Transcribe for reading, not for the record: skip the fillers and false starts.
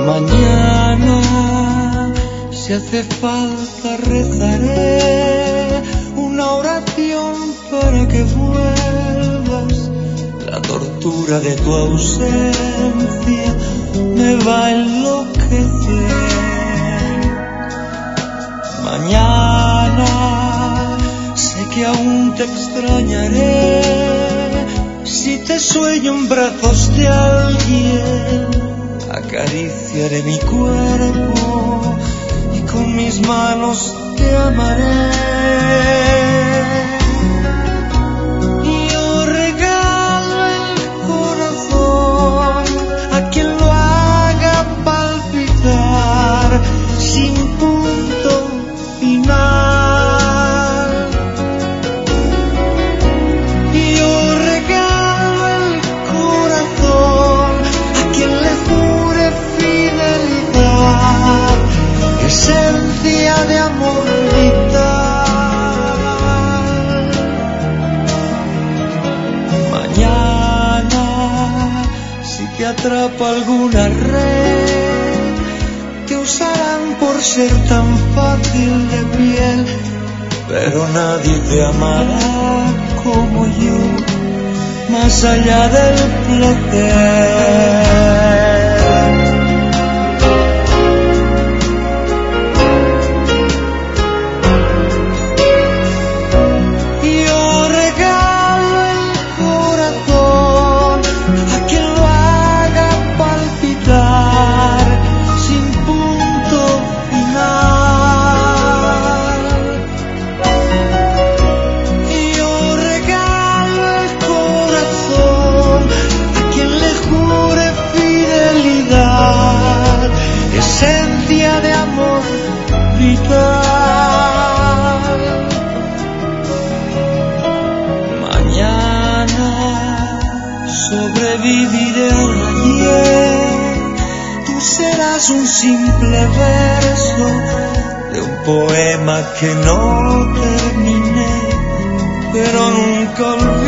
Mañana, si hace falta, rezaré una oración para que vuelvas. La tortura de tu ausencia me va a enloquecer. Mañana sé que aún te extrañaré. Si te sueño en brazos de alguien, acariciaré mi cuerpo y con mis manos te amaré. Yo regalo el corazón a quien lo haga palpitar sin punto final. Yo regalo el corazón a quien le jure fidelidad, esencia de amor vital. Mañana, si te atrapa alguna red, te usarán por ser tan fácil de piel, pero nadie te amará como yo, más allá del placer. Esencia de amor vital. Mañana sobreviviré al ayer. Tú serás un simple verso de un poema que no terminé, pero nunca olvidé.